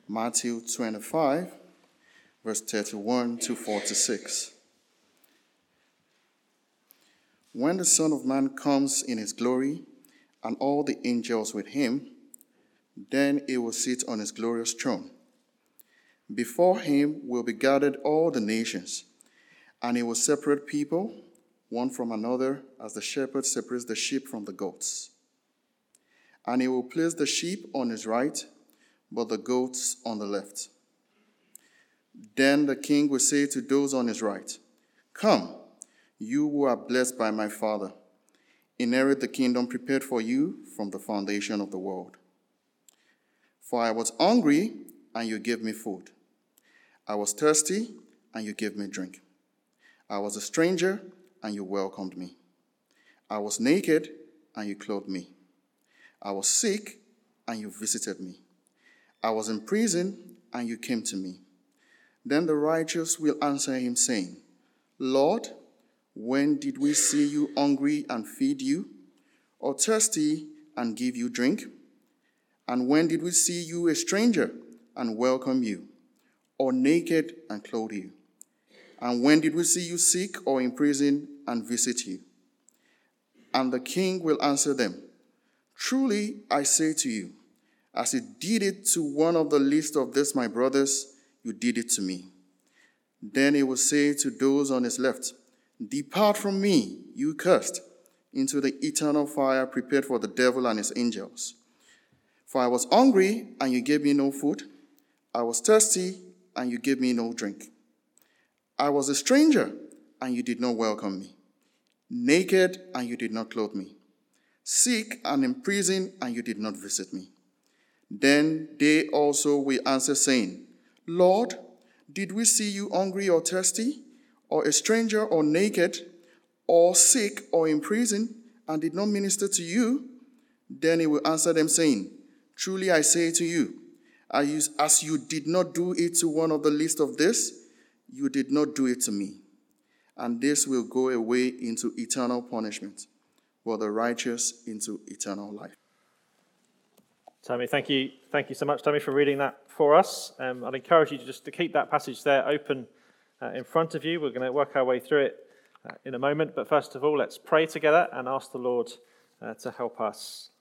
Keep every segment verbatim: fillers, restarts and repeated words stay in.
Matthew twenty-five, verse thirty-one to forty-six. When the Son of Man comes in his glory, and all the angels with him, then he will sit on his glorious throne. Before him will be gathered all the nations, and he will separate people, one from another, as the shepherd separates the sheep from the goats. And he will place the sheep on his right, but the goats on the left. Then the king will say to those on his right, "Come, you who are blessed by my Father, inherit the kingdom prepared for you from the foundation of the world. For I was hungry, and you gave me food. I was thirsty, and you gave me drink. I was a stranger, and you welcomed me. I was naked, and you clothed me. I was sick, and you visited me. I was in prison, and you came to me." Then the righteous will answer him, saying, "Lord, when did we see you hungry and feed you, or thirsty and give you drink? And when did we see you a stranger and welcome you, or naked and clothe you? And when did we see you sick or in prison and visit you?" And the king will answer them, "Truly I say to you, as you did it to one of the least of these my brothers, you did it to me." Then he will say to those on his left, "Depart from me, you cursed, into the eternal fire prepared for the devil and his angels. For I was hungry, and you gave me no food. I was thirsty, and you gave me no drink. I was a stranger, and you did not welcome me. Naked, and you did not clothe me. Sick and in prison, and you did not visit me." Then they also will answer, saying, "Lord, did we see you hungry or thirsty, or a stranger or naked, or sick or in prison, and did not minister to you?" Then he will answer them, saying, "Truly I say to you, as you did not do it to one of the least of this, you did not do it to me." And this will go away into eternal punishment, but the righteous into eternal life. Tommy, thank you, thank you so much, Tommy, for reading that for us. Um, I'd encourage you to just to keep that passage there open uh, in front of you. We're going to work our way through it uh, in a moment, but first of all, let's pray together and ask the Lord uh, to help us.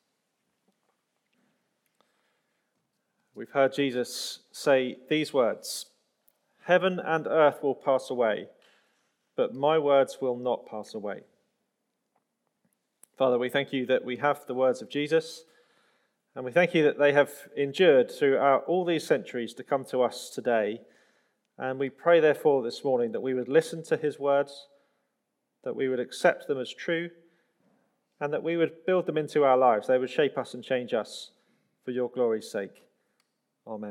We've heard Jesus say these words, "Heaven and earth will pass away, but my words will not pass away." Father, we thank you that we have the words of Jesus, and we thank you that they have endured throughout all these centuries to come to us today. And we pray, therefore, this morning that we would listen to his words, that we would accept them as true, and that we would build them into our lives. They would shape us and change us for your glory's sake. Amen.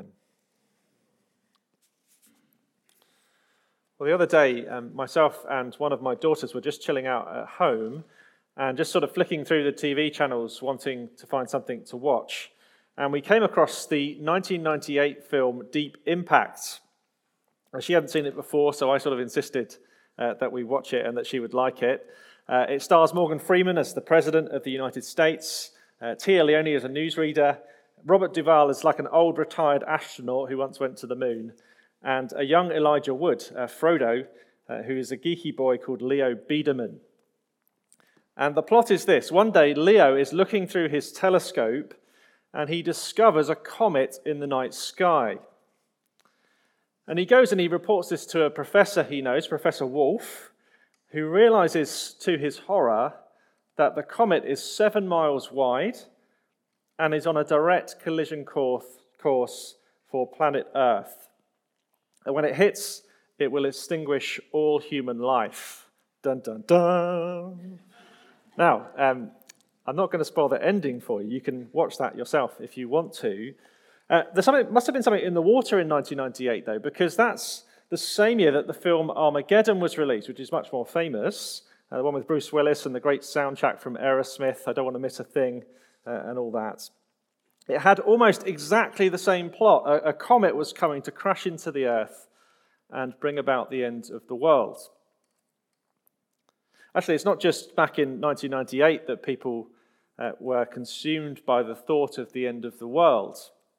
Well, the other day, um, myself and one of my daughters were just chilling out at home and just sort of flicking through the T V channels, wanting to find something to watch. And we came across the nineteen ninety-eight film Deep Impact. And she hadn't seen it before, so I sort of insisted uh, that we watch it and that she would like it. Uh, it stars Morgan Freeman as the President of the United States, uh, Tia Leone as a newsreader, Robert Duvall is like an old retired astronaut who once went to the moon, and a young Elijah Wood, uh, Frodo, uh, who is a geeky boy called Leo Biederman. And the plot is this. One day, Leo is looking through his telescope, and he discovers a comet in the night sky. And he goes and he reports this to a professor he knows, Professor Wolf, who realizes to his horror that the comet is seven miles wide and is on a direct collision course, course for planet Earth. And when it hits, it will extinguish all human life. Dun, dun, dun. Now, um, I'm not going to spoil the ending for you. You can watch that yourself if you want to. Uh, there's something, must have been something in the water in nineteen ninety-eight, though, because that's the same year that the film Armageddon was released, which is much more famous, uh, the one with Bruce Willis and the great soundtrack from Aerosmith, I Don't Want to Miss a Thing, uh, and all that. It had almost exactly the same plot. A, a comet was coming to crash into the earth and bring about the end of the world. Actually, it's not just back in nineteen ninety-eight that people uh, were consumed by the thought of the end of the world.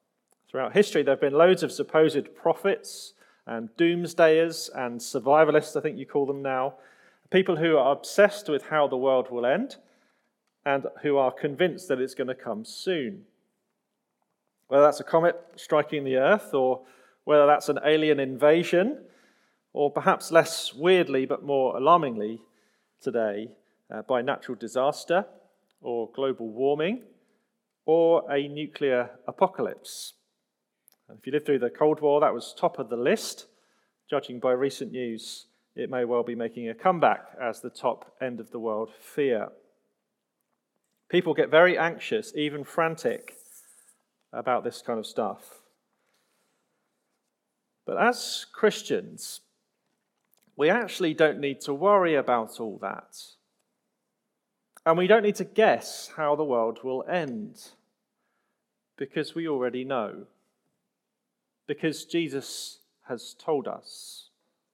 Throughout history, there have been loads of supposed prophets and doomsdayers and survivalists, I think you call them now, people who are obsessed with how the world will end and who are convinced that it's going to come soon. Whether that's a comet striking the Earth, or whether that's an alien invasion, or perhaps less weirdly but more alarmingly today, uh, by natural disaster, or global warming, or a nuclear apocalypse. And if you lived through the Cold War, that was top of the list. Judging by recent news, it may well be making a comeback as the top end of the world fear. People get very anxious, even frantic, about this kind of stuff. But as Christians, we actually don't need to worry about all that. And we don't need to guess how the world will end, because we already know. Because Jesus has told us.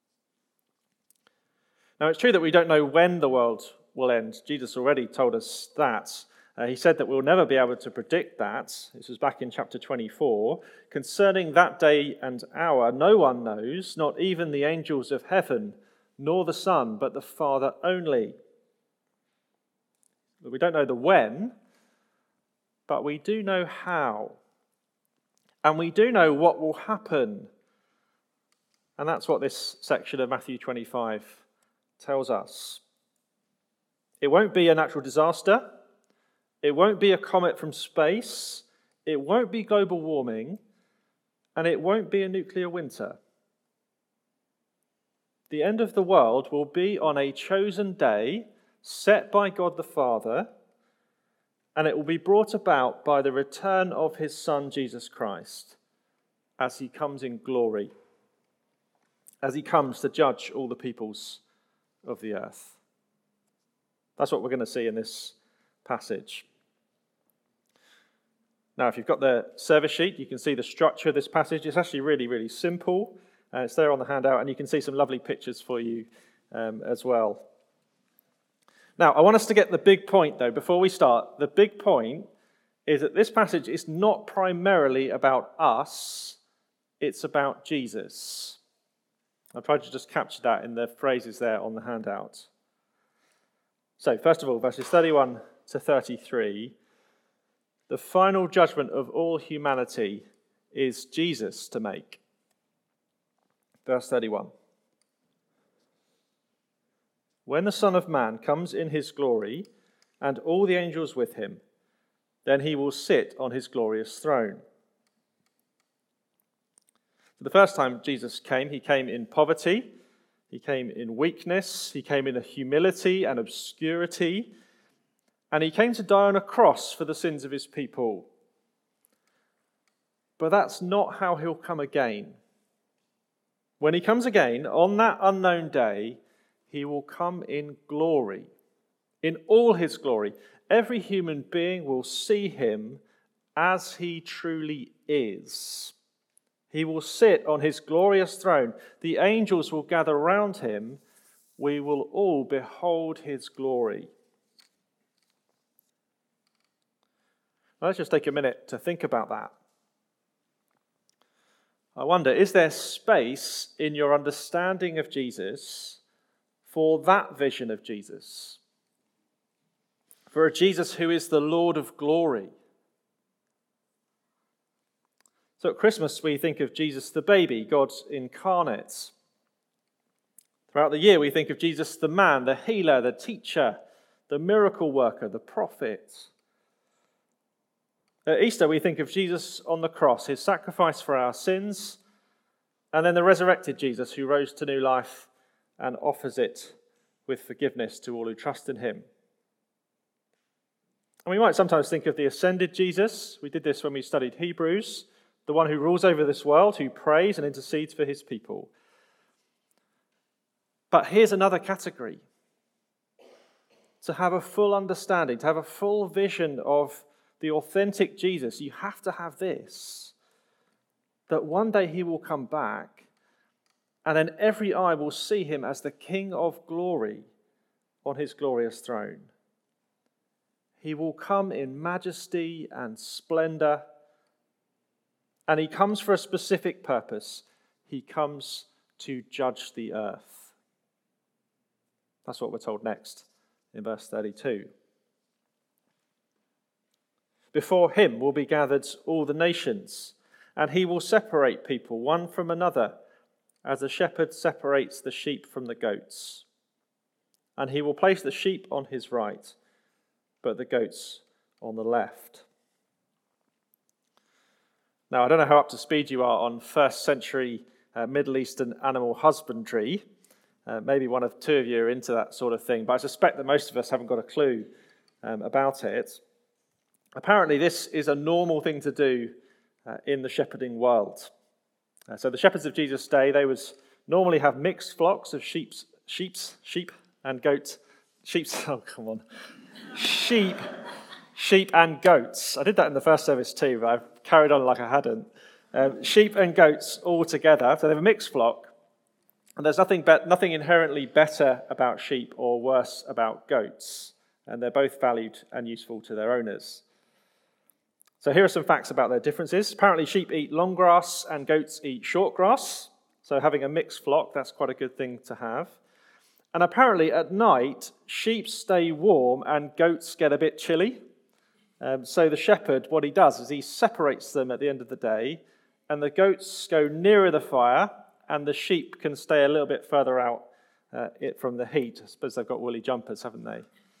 Now, it's true that we don't know when the world will end. Jesus already told us that. Uh, he said that we'll never be able to predict that. This was back in chapter twenty-four. Concerning that day and hour, no one knows, not even the angels of heaven, nor the Son, but the Father only. But we don't know the when, but we do know how. And we do know what will happen. And that's what this section of Matthew twenty-five tells us. It won't be a natural disaster. It won't be a comet from space. It won't be global warming. And it won't be a nuclear winter. The end of the world will be on a chosen day set by God the Father, and it will be brought about by the return of his Son, Jesus Christ, as he comes in glory, as he comes to judge all the peoples of the earth. That's what we're going to see in this passage. Now, if you've got the service sheet, you can see the structure of this passage. It's actually really, really simple. Uh, it's there on the handout, and you can see some lovely pictures for you um, as well. Now, I want us to get the big point, though, before we start. The big point is that this passage is not primarily about us, it's about Jesus. I've tried to just capture that in the phrases there on the handout. So, first of all, verses thirty-one to thirty-three, the final judgment of all humanity is Jesus to make. Verse thirty-one. When the Son of Man comes in his glory, and all the angels with him, then he will sit on his glorious throne. For the first time Jesus came, he came in poverty, he came in weakness, he came in a humility and obscurity, and he came to die on a cross for the sins of his people. But that's not how he'll come again. When he comes again, on that unknown day, he will come in glory, in all his glory. Every human being will see him as he truly is. He will sit on his glorious throne. The angels will gather round him. We will all behold his glory. Now, let's just take a minute to think about that. I wonder, is there space in your understanding of Jesus for that vision of Jesus? For a Jesus who is the Lord of glory? So at Christmas, we think of Jesus the baby, God incarnate. Throughout the year, we think of Jesus the man, the healer, the teacher, the miracle worker, the prophet. At Easter, we think of Jesus on the cross, his sacrifice for our sins, and then the resurrected Jesus who rose to new life and offers it with forgiveness to all who trust in him. And we might sometimes think of the ascended Jesus. We did this when we studied Hebrews, the one who rules over this world, who prays and intercedes for his people. But here's another category. To have a full understanding, to have a full vision of the authentic Jesus, you have to have this, that one day he will come back, and then every eye will see him as the King of glory on his glorious throne. He will come in majesty and splendor, And he comes for a specific purpose. He comes to judge the earth. That's what we're told next in verse thirty-two. Before him will be gathered all the nations, and he will separate people one from another, as a shepherd separates the sheep from the goats. And he will place the sheep on his right, but the goats on the left. Now, I don't know how up to speed you are on first century uh, Middle Eastern animal husbandry. Uh, maybe one of two of you are into that sort of thing, but I suspect that most of us haven't got a clue um, about it. Apparently, this is a normal thing to do uh, in the shepherding world. Uh, so the shepherds of Jesus' day, they would normally have mixed flocks of sheep's, sheep's, sheep and goats. Sheep's, oh, come on. Sheep, sheep and goats. I did that in the first service too, but I've carried on like I hadn't. Um, sheep and goats all together. So they have a mixed flock. And there's nothing, be- nothing inherently better about sheep or worse about goats. And they're both valued and useful to their owners. So here are some facts about their differences. Apparently sheep eat long grass and goats eat short grass. So having a mixed flock, that's quite a good thing to have. And apparently at night, sheep stay warm and goats get a bit chilly. Um, so the shepherd, what he does is he separates them at the end of the day, and the goats go nearer the fire, and the sheep can stay a little bit further out uh, it from the heat. I suppose they've got woolly jumpers, haven't they?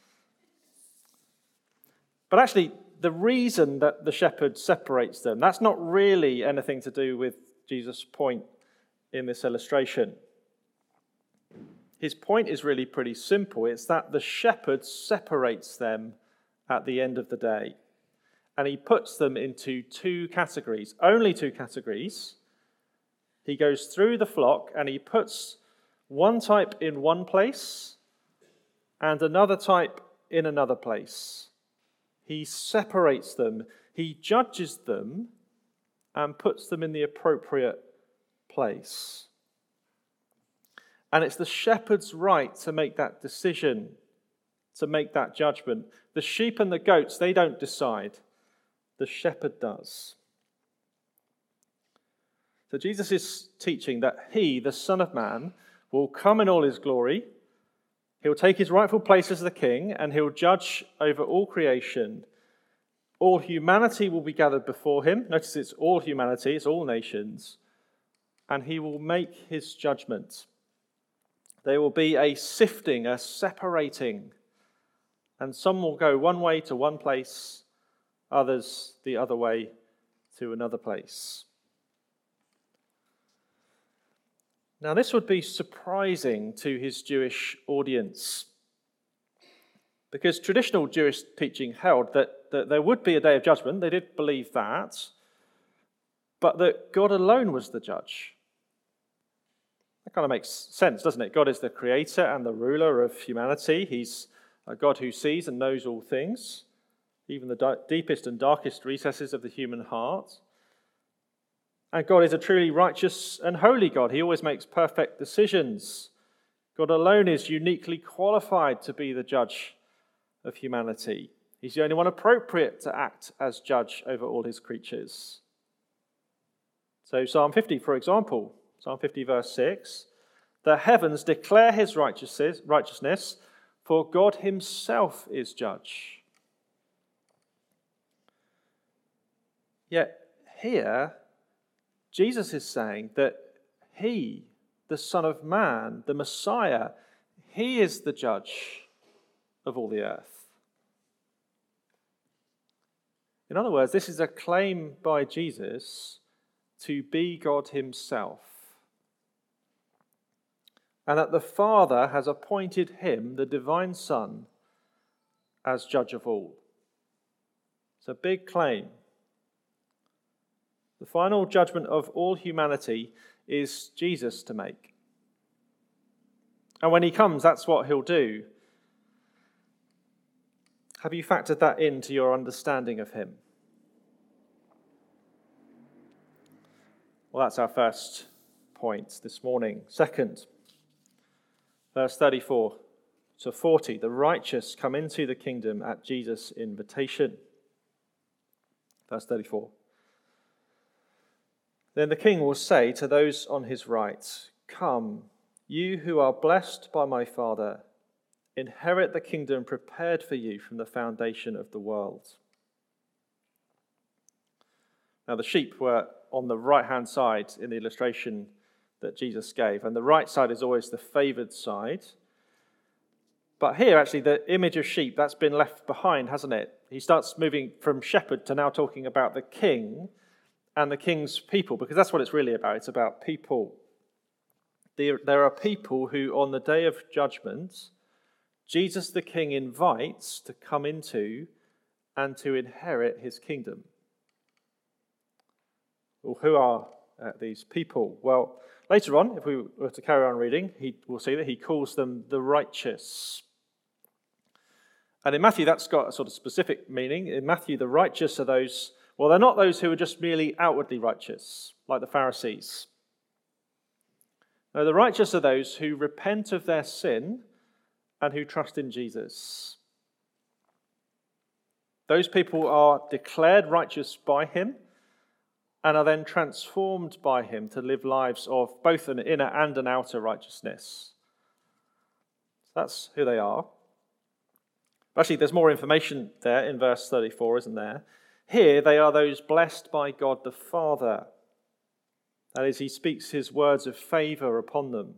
But actually, the reason that the shepherd separates them, that's not really anything to do with Jesus' point in this illustration. His point is really pretty simple. It's that the shepherd separates them at the end of the day. And he puts them into two categories, only two categories. He goes through the flock and he puts one type in one place and another type in another place. He separates them, he judges them, and puts them in the appropriate place. And it's the shepherd's right to make that decision, to make that judgment. The sheep and the goats, they don't decide. The shepherd does. So Jesus is teaching that he, the Son of Man, will come in all his glory. He'll take his rightful place as the king, and he'll judge over all creation. All humanity will be gathered before him. Notice it's all humanity, it's all nations. And he will make his judgment. There will be a sifting, a separating. And some will go one way to one place, others the other way to another place. Now, this would be surprising to his Jewish audience, because traditional Jewish teaching held that, that there would be a day of judgment. They did believe that, but that God alone was the judge. That kind of makes sense, doesn't it? God is the creator and the ruler of humanity. He's a God who sees and knows all things, even the di- deepest and darkest recesses of the human heart. And God is a truly righteous and holy God. He always makes perfect decisions. God alone is uniquely qualified to be the judge of humanity. He's the only one appropriate to act as judge over all his creatures. So Psalm fifty, for example, Psalm fifty, verse six, the heavens declare his righteousness, for God himself is judge. Yet here, Jesus is saying that he, the Son of Man, the Messiah, he is the judge of all the earth. In other words, this is a claim by Jesus to be God himself, and that the Father has appointed him, the divine Son, as judge of all. It's a big claim. The final judgment of all humanity is Jesus to make. And when he comes, that's what he'll do. Have you factored that into your understanding of him? Well, that's our first point this morning. Second, verse thirty-four to forty, the righteous come into the kingdom at Jesus' invitation. Verse thirty-four. Then the king will say to those on his right, 'Come, you who are blessed by my Father, inherit the kingdom prepared for you from the foundation of the world.'" Now the sheep were on the right-hand side in the illustration that Jesus gave, and the right side is always the favoured side. But here, actually, the image of sheep, that's been left behind, hasn't it? He starts moving from shepherd to now talking about the king and the king's people, because that's what it's really about. It's about people. There, there are people who, on the day of judgment, Jesus the king invites to come into and to inherit his kingdom. Well, who are uh, these people? Well, later on, if we were to carry on reading, he, we'll see that he calls them the righteous. And in Matthew, that's got a sort of specific meaning. In Matthew, the righteous are those, well, they're not those who are just merely outwardly righteous, like the Pharisees. No, the righteous are those who repent of their sin and who trust in Jesus. Those people are declared righteous by him and are then transformed by him to live lives of both an inner and an outer righteousness. That's who they are. Actually, there's more information there in verse thirty-four, isn't there? Here, they are those blessed by God the Father. That is, he speaks his words of favour upon them.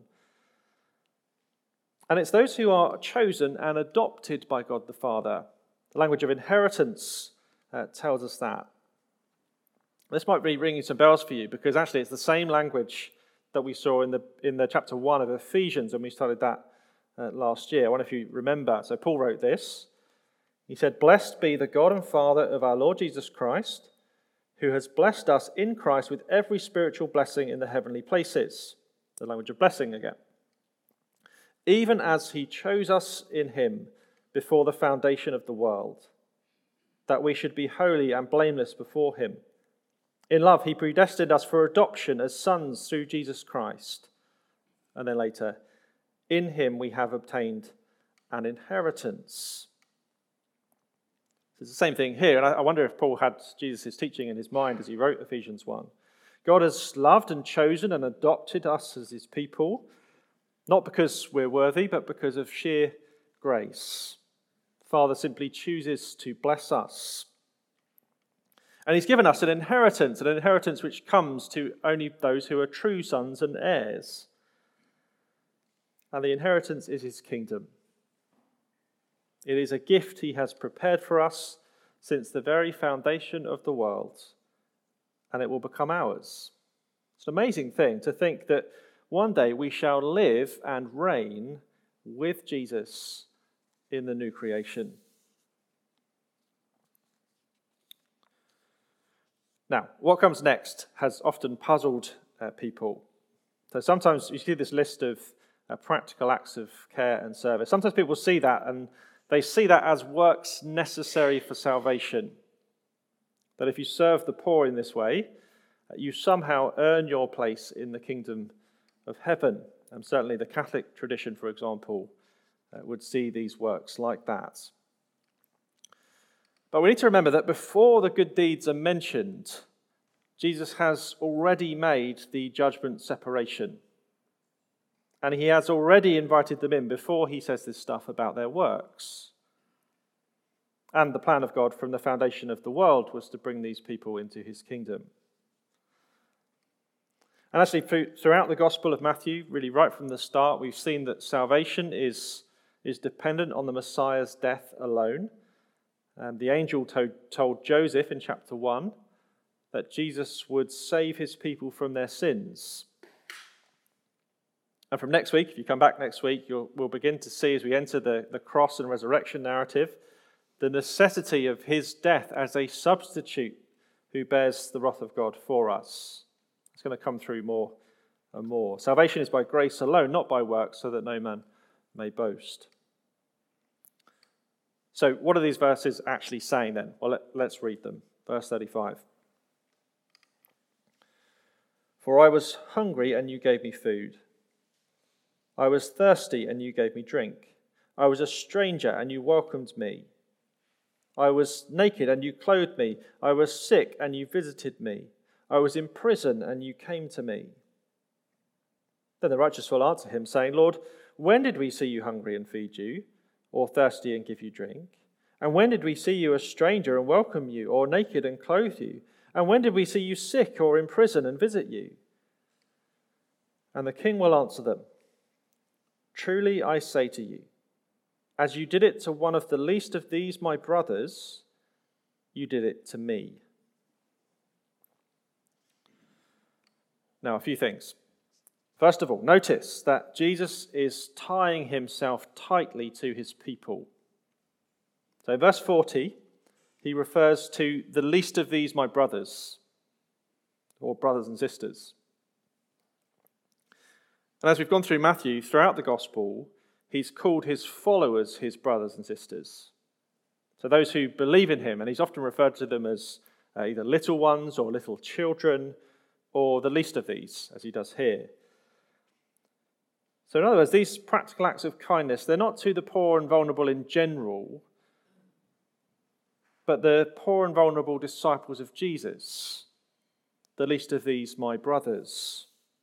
And it's those who are chosen and adopted by God the Father. The language of inheritance uh, tells us that. This might be ringing some bells for you, because actually it's the same language that we saw in the in the chapter one of Ephesians when we started that uh, last year. I wonder if you remember. So Paul wrote this. He said, "Blessed be the God and Father of our Lord Jesus Christ, who has blessed us in Christ with every spiritual blessing in the heavenly places." The language of blessing again. "Even as he chose us in him before the foundation of the world, that we should be holy and blameless before him. In love, he predestined us for adoption as sons through Jesus Christ." And then later, "In him we have obtained an inheritance." It's the same thing here, and I wonder if Paul had Jesus' teaching in his mind as he wrote Ephesians one. God has loved and chosen and adopted us as his people, not because we're worthy, but because of sheer grace. The Father simply chooses to bless us. And he's given us an inheritance, an inheritance which comes to only those who are true sons and heirs. And the inheritance is his kingdom. It is a gift he has prepared for us since the very foundation of the world, and it will become ours. It's an amazing thing to think that one day we shall live and reign with Jesus in the new creation. Now, what comes next has often puzzled uh, people. So sometimes you see this list of uh, practical acts of care and service. Sometimes people see that and they see that as works necessary for salvation. That if you serve the poor in this way, you somehow earn your place in the kingdom of heaven. And certainly the Catholic tradition, for example, uh, would see these works like that. But we need to remember that before the good deeds are mentioned, Jesus has already made the judgment separation. And he has already invited them in before he says this stuff about their works. And the plan of God from the foundation of the world was to bring these people into his kingdom. And actually, throughout the Gospel of Matthew, really right from the start, we've seen that salvation is, is dependent on the Messiah's death alone. And the angel told, told Joseph in chapter one that Jesus would save his people from their sins. And from next week, if you come back next week, you'll, we'll begin to see as we enter the, the cross and resurrection narrative, the necessity of his death as a substitute who bears the wrath of God for us. It's going to come through more and more. Salvation is by grace alone, not by works, so that no man may boast. So what are these verses actually saying then? Well, let, let's read them. Verse thirty-five. "For I was hungry and you gave me food. I was thirsty and you gave me drink. I was a stranger and you welcomed me. I was naked and you clothed me. I was sick and you visited me. I was in prison, and you came to me." Then the righteous will answer him, saying, "Lord, when did we see you hungry and feed you, or thirsty and give you drink? And when did we see you a stranger and welcome you, or naked and clothe you? And when did we see you sick or in prison and visit you?" And the king will answer them, "Truly I say to you, as you did it to one of the least of these my brothers, you did it to me." Now, a few things. First of all, notice that Jesus is tying himself tightly to his people. So in verse forty, he refers to the least of these my brothers, or brothers and sisters. And as we've gone through Matthew, throughout the gospel, he's called his followers his brothers and sisters. So those who believe in him, and he's often referred to them as uh, either little ones or little children, or the least of these, as he does here. So in other words, these practical acts of kindness, they're not to the poor and vulnerable in general, but the poor and vulnerable disciples of Jesus, the least of these my brothers.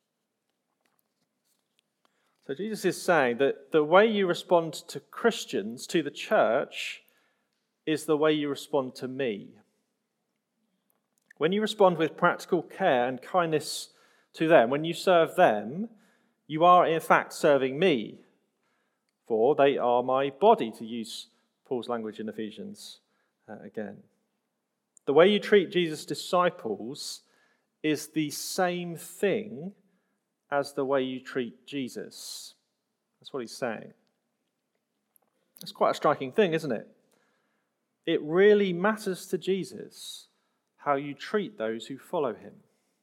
So Jesus is saying that the way you respond to Christians, to the church, is the way you respond to me. When you respond with practical care and kindness to them, when you serve them, you are in fact serving me, for they are my body, to use Paul's language in Ephesians uh, again. The way you treat Jesus' disciples is the same thing as the way you treat Jesus. That's what he's saying. It's quite a striking thing, isn't it? It really matters to Jesus how you treat those who follow him.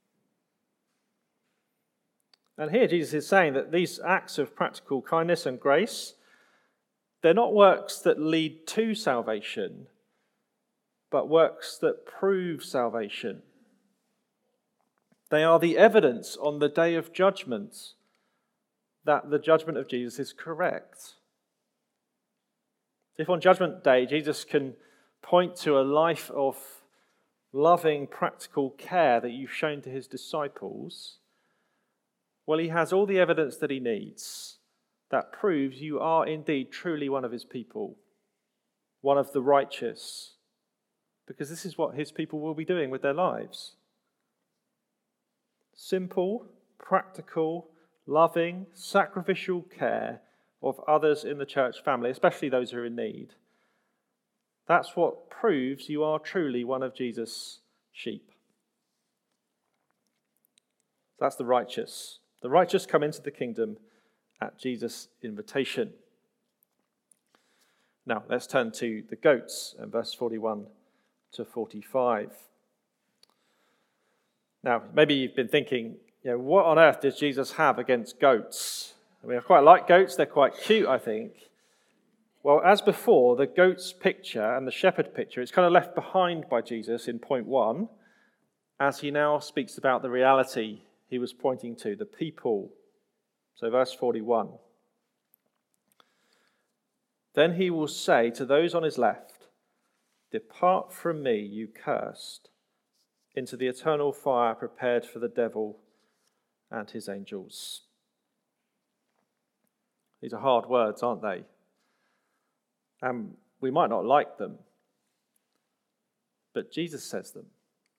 And here Jesus is saying that these acts of practical kindness and grace, they're not works that lead to salvation, but works that prove salvation. They are the evidence on the day of judgment that the judgment of Jesus is correct. If on Judgment Day Jesus can point to a life of loving, practical care that you've shown to his disciples, well, he has all the evidence that he needs that proves you are indeed truly one of his people, one of the righteous, because this is what his people will be doing with their lives. Simple, practical, loving, sacrificial care of others in the church family, especially those who are in need. That's what proves you are truly one of Jesus' sheep. That's the righteous. The righteous come into the kingdom at Jesus' invitation. Now, let's turn to the goats in verse forty-one to forty-five. Now, maybe you've been thinking, you know, what on earth does Jesus have against goats? I mean, I quite like goats. They're quite cute, I think. Well, as before, the goat's picture and the shepherd picture, it's kind of left behind by Jesus in point one, as he now speaks about the reality he was pointing to, the people. So verse forty-one. Then he will say to those on his left, "Depart from me, you cursed, into the eternal fire prepared for the devil and his angels." These are hard words, aren't they? And we might not like them, but Jesus says them.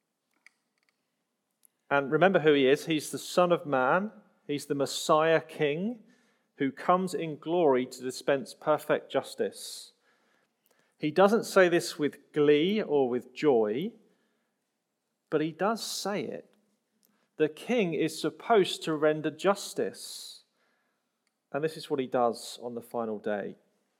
And remember who he is. He's the Son of Man. He's the Messiah King who comes in glory to dispense perfect justice. He doesn't say this with glee or with joy, but he does say it. The king is supposed to render justice. And this is what he does on the final day.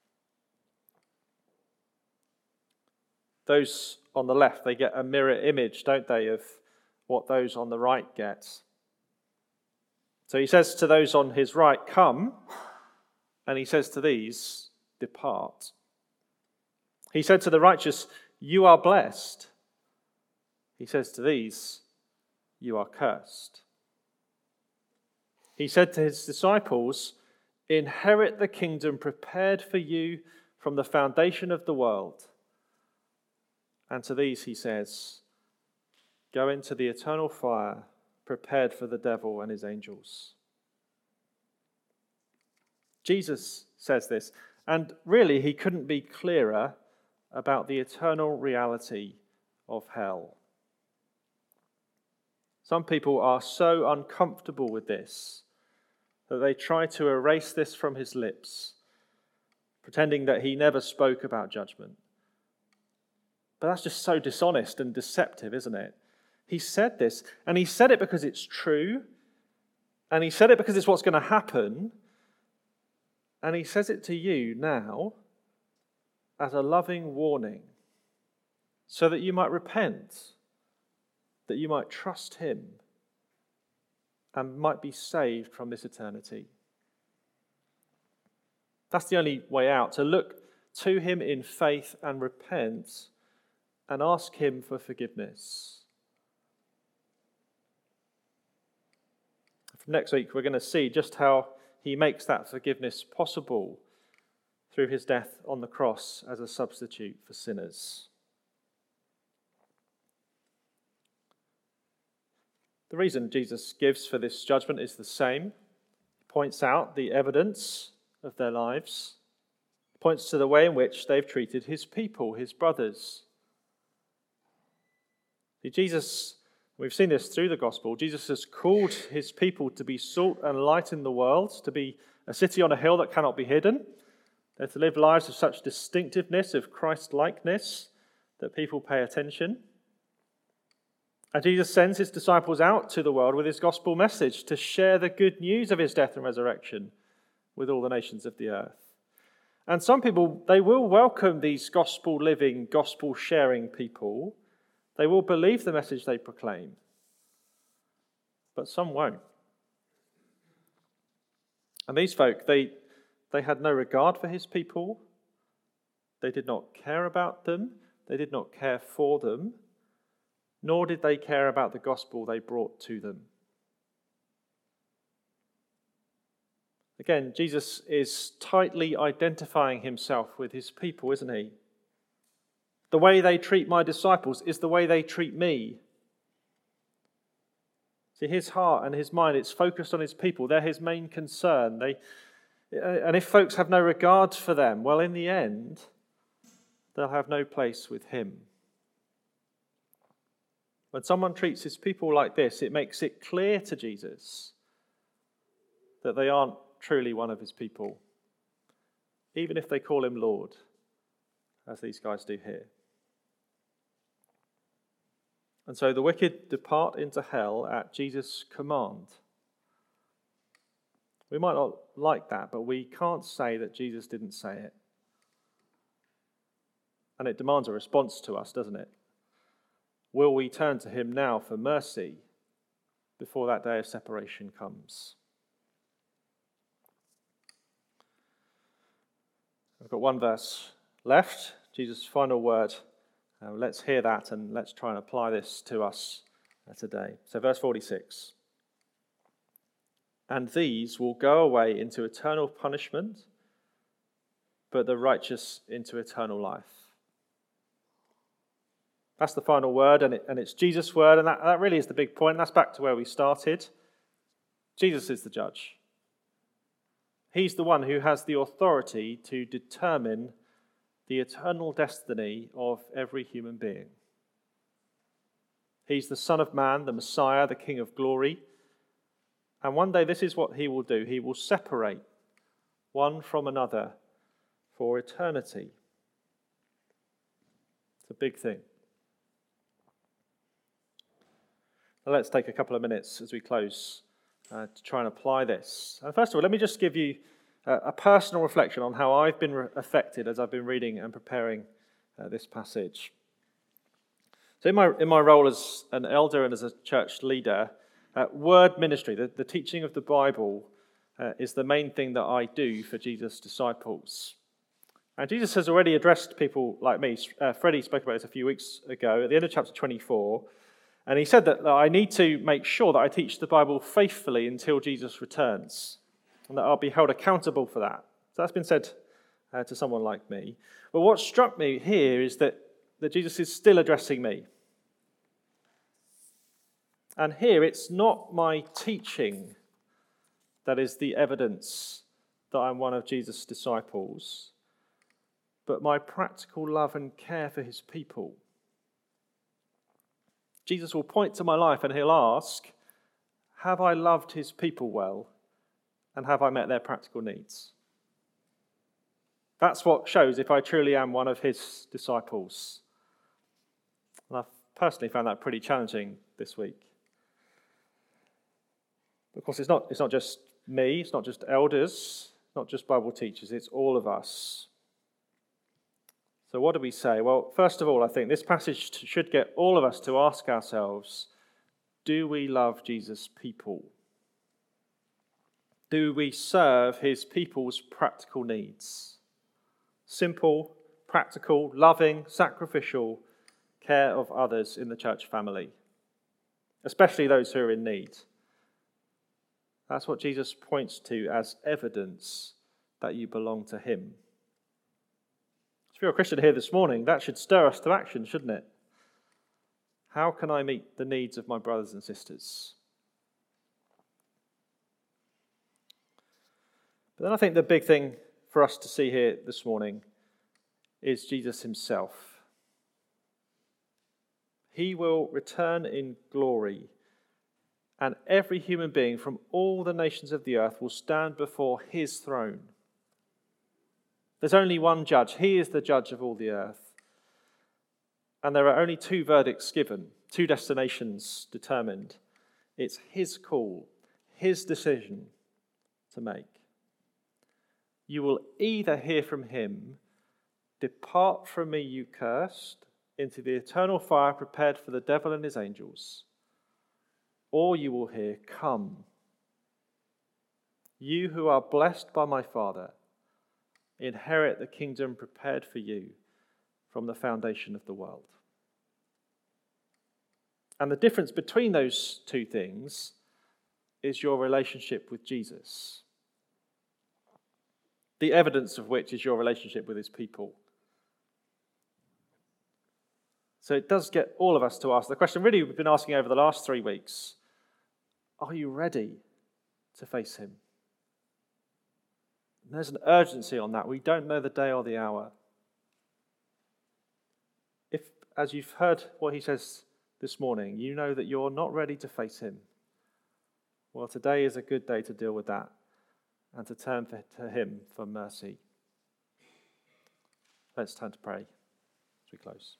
Those on the left, they get a mirror image, don't they, of what those on the right get. So he says to those on his right, "Come," and he says to these, "Depart." He said to the righteous, "You are blessed." He says to these, "You are cursed." He said to his disciples, "Inherit the kingdom prepared for you from the foundation of the world." And to these he says, go into the eternal fire prepared for the devil and his angels. Jesus says this, and really he couldn't be clearer about the eternal reality of hell. Some people are so uncomfortable with this that they try to erase this from his lips, pretending that he never spoke about judgment. But that's just so dishonest and deceptive, isn't it? He said this, and he said it because it's true, and he said it because it's what's going to happen, and he says it to you now as a loving warning, so that you might repent, that you might trust him, and might be saved from this eternity. That's the only way out, to look to him in faith and repent and ask him for forgiveness. From next week, we're going to see just how he makes that forgiveness possible through his death on the cross as a substitute for sinners. The reason Jesus gives for this judgment is the same. He points out the evidence of their lives. He points to the way in which they've treated his people, his brothers. See, Jesus, we've seen this through the gospel, Jesus has called his people to be salt and light in the world, to be a city on a hill that cannot be hidden. They're to live lives of such distinctiveness, of Christ-likeness, that people pay attention. And Jesus sends his disciples out to the world with his gospel message to share the good news of his death and resurrection with all the nations of the earth. And some people, they will welcome these gospel-living, gospel-sharing people. They will believe the message they proclaim. But some won't. And these folk, they, they had no regard for his people. They did not care about them. They did not care for them. Nor did they care about the gospel they brought to them. Again, Jesus is tightly identifying himself with his people, isn't he? The way they treat my disciples is the way they treat me. See, his heart and his mind, it's focused on his people. They're his main concern. They, and if folks have no regard for them, well, in the end, they'll have no place with him. When someone treats his people like this, it makes it clear to Jesus that they aren't truly one of his people, even if they call him Lord, as these guys do here. And so the wicked depart into hell at Jesus' command. We might not like that, but we can't say that Jesus didn't say it. And it demands a response to us, doesn't it? Will we turn to him now for mercy before that day of separation comes? I've got one verse left, Jesus' final word. Uh, let's hear that and let's try and apply this to us uh, today. So verse forty-six. And these will go away into eternal punishment, but the righteous into eternal life. That's the final word, and, it, and it's Jesus' word, and that, that really is the big point. That's back to where we started. Jesus is the judge. He's the one who has the authority to determine the eternal destiny of every human being. He's the Son of Man, the Messiah, the King of glory. And one day this is what he will do. He will separate one from another for eternity. It's a big thing. Now let's take a couple of minutes as we close uh, to try and apply this. And first of all, let me just give you a, a personal reflection on how I've been re- affected as I've been reading and preparing uh, this passage. So in my in my role as an elder and as a church leader, uh, word ministry, the, the teaching of the Bible, uh, is the main thing that I do for Jesus' disciples. And Jesus has already addressed people like me. Uh, Freddie spoke about this a few weeks ago at the end of chapter twenty-four. And he said that I need to make sure that I teach the Bible faithfully until Jesus returns, and that I'll be held accountable for that. So that's been said uh, to someone like me. But what struck me here is that, that Jesus is still addressing me. And here it's not my teaching that is the evidence that I'm one of Jesus' disciples, but my practical love and care for his people. Jesus will point to my life and he'll ask, have I loved his people well? And have I met their practical needs? That's what shows if I truly am one of his disciples. And I've personally found that pretty challenging this week. Of course, it's not, it's not just me, it's not just elders, not just Bible teachers, it's all of us. So what do we say? Well, first of all, I think this passage should get all of us to ask ourselves, do we love Jesus' people? Do we serve his people's practical needs? Simple, practical, loving, sacrificial care of others in the church family, especially those who are in need. That's what Jesus points to as evidence that you belong to him. If you're a Christian here this morning, that should stir us to action, shouldn't it? How can I meet the needs of my brothers and sisters? But then I think the big thing for us to see here this morning is Jesus himself. He will return in glory, and every human being from all the nations of the earth will stand before his throne. There's only one judge. He is the judge of all the earth. And there are only two verdicts given, two destinations determined. It's his call, his decision to make. You will either hear from him, depart from me, you cursed, into the eternal fire prepared for the devil and his angels, or you will hear, come, you who are blessed by my Father, inherit the kingdom prepared for you from the foundation of the world. And the difference between those two things is your relationship with Jesus, the evidence of which is your relationship with his people. So it does get all of us to ask the question, really we've been asking over the last three weeks, are you ready to face him? And there's an urgency on that. We don't know the day or the hour. If, as you've heard what he says this morning, you know that you're not ready to face him, well, today is a good day to deal with that and to turn to him for mercy. Let's turn to pray as we close.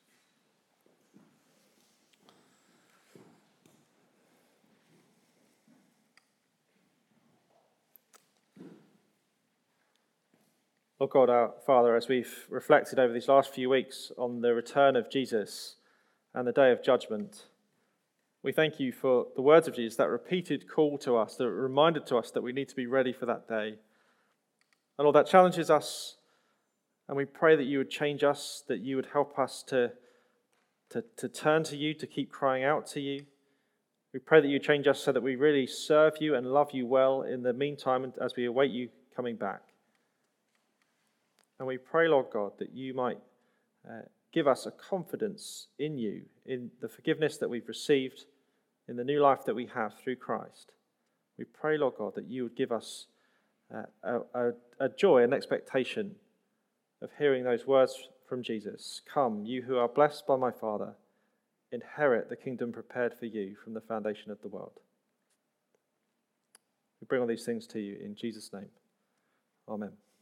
Lord God, our Father, as we've reflected over these last few weeks on the return of Jesus and the day of judgment, we thank you for the words of Jesus, that repeated call to us, that reminded to us that we need to be ready for that day. And Lord, that challenges us, and we pray that you would change us, that you would help us to, to, to turn to you, to keep crying out to you. We pray that you change us so that we really serve you and love you well in the meantime as we await you coming back. And we pray, Lord God, that you might uh, give us a confidence in you, in the forgiveness that we've received, in the new life that we have through Christ. We pray, Lord God, that you would give us uh, a, a, a joy and expectation of hearing those words from Jesus. Come, you who are blessed by my Father, inherit the kingdom prepared for you from the foundation of the world. We bring all these things to you in Jesus' name. Amen.